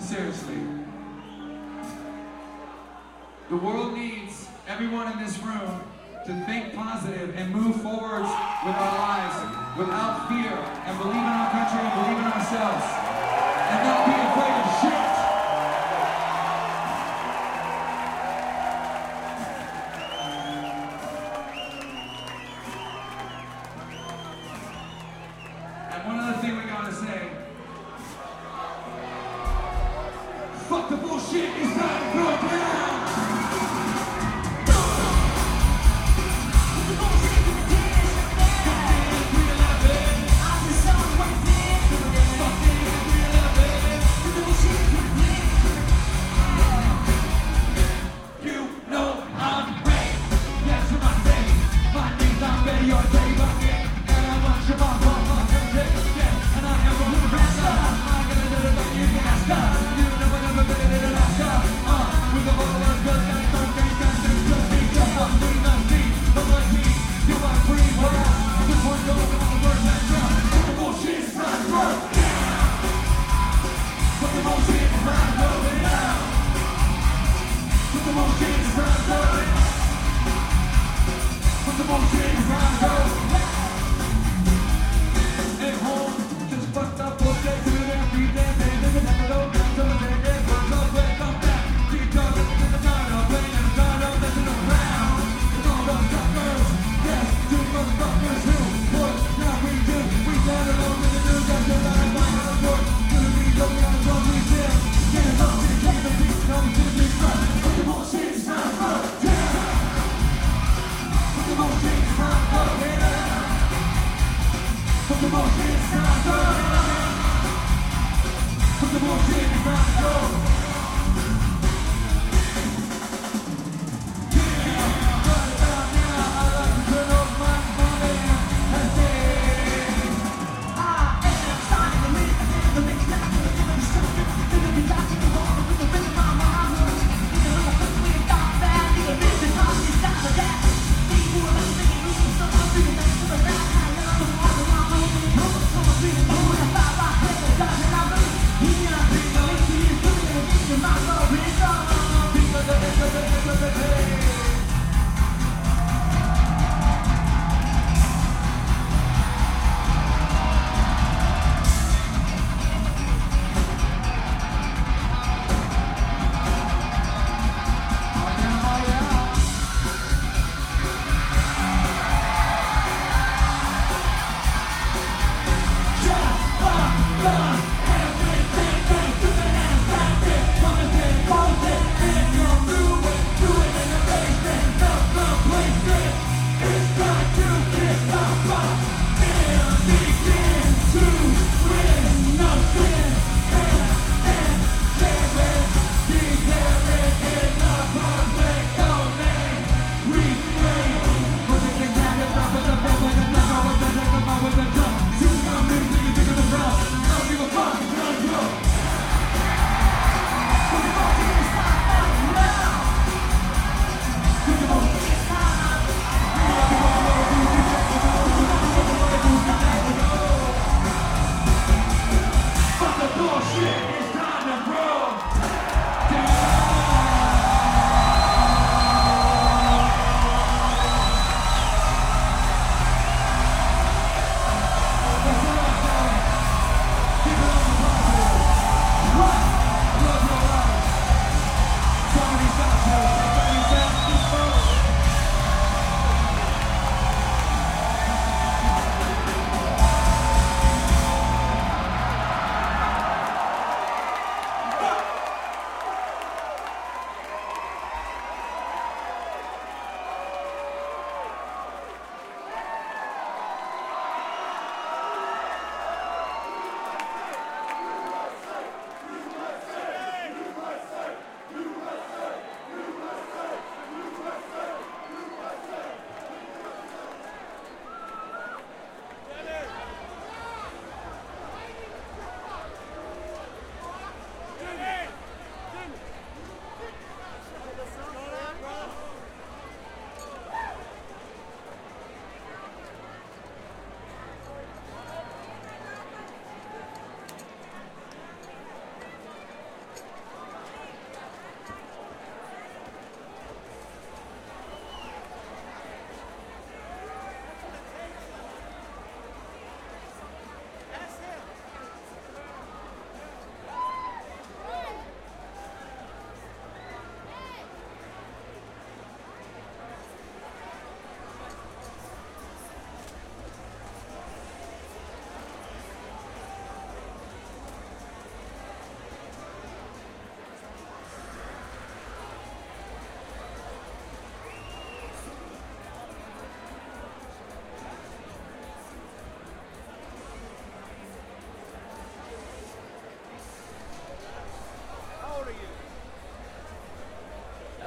Seriously. The world needs everyone in this room to think positive and move forwards with our lives without fear, and believe in our country and believe in ourselves, and not be afraid of shit. And one other thing we gotta say, fuck the bullshit, it's time to throw it down!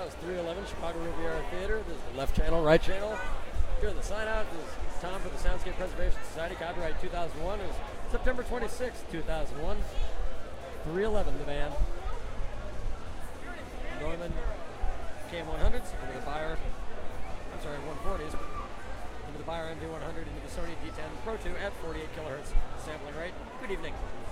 is 311 Chicago Riviera Theater. This is the left channel, right channel. During the sign out, this is Tom for the Soundscape Preservation Society. Copyright 2001. It was September 26, 2001. 311, the band. Neumann KM100s into the Beyer, 140s. Into the Beyer MD100, into the Sony D10 Pro 2 at 48 kilohertz sampling rate. Good evening.